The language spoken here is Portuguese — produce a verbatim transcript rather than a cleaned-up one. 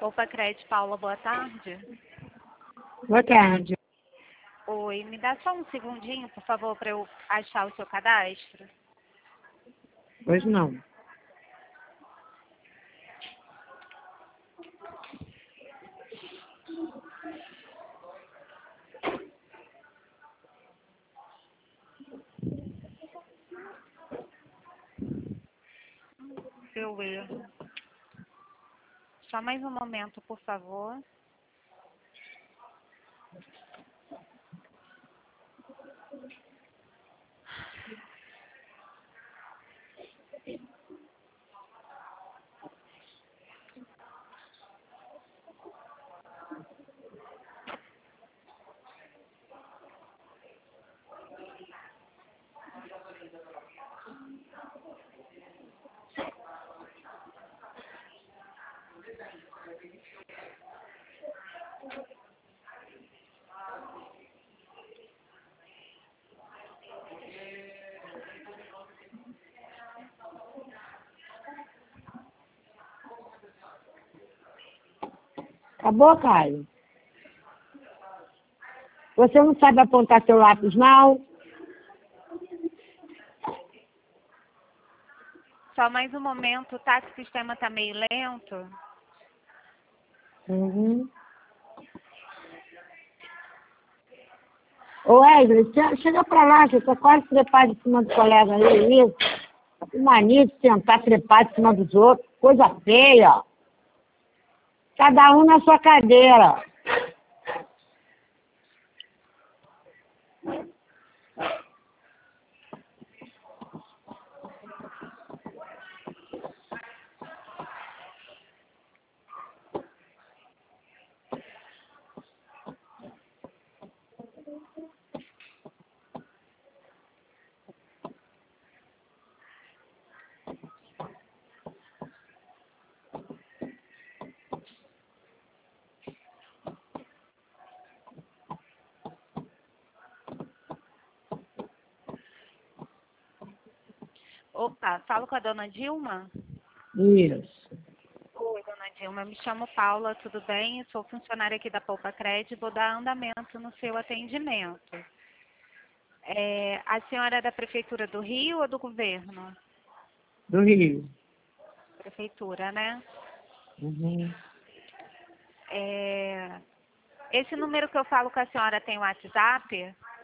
Opa, Cred, Paula, boa tarde. Boa tarde. Oi, me dá só um segundinho, por favor, para eu achar o seu cadastro. Pois não. Seu erro. Só mais um momento, por favor. Acabou, Caio? Você não sabe apontar seu lápis, não? Só mais um momento, tá? Que o sistema tá meio lento. Uhum. Ô, Wesley, che- chega pra lá, que eu tô quase trepado em cima do colega aí. Isso. Que mania de sentar trepado em cima dos outros. Coisa feia. Cada um na sua cadeira. Opa, falo com a dona Dilma? Isso. Oi, dona Dilma, eu me chamo Paula, tudo bem? Eu sou funcionária aqui da Poupa Cred, vou dar andamento no seu atendimento. É, a senhora é da Prefeitura do Rio ou do Governo? Do Rio. Prefeitura, né? Uhum. É, esse número que eu falo com a senhora tem WhatsApp?